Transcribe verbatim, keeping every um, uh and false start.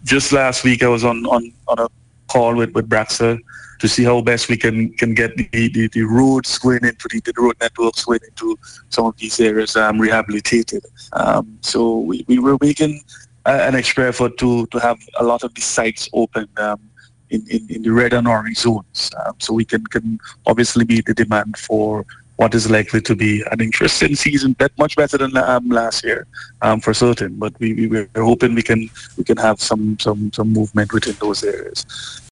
just last week I was on, on, on a call with, with Braxa to see how best we can, can get the, the, the roads going into the, the road networks going into some of these areas um, rehabilitated. Um, so we, we were making an extra effort to, to have a lot of these sites open um, in, in, in the red and orange zones, um, so we can, can obviously meet the demand for what is likely to be an interesting season, bet much better than um, last year, um, for certain. But we, we we're hoping we can we can have some some some movement within those areas.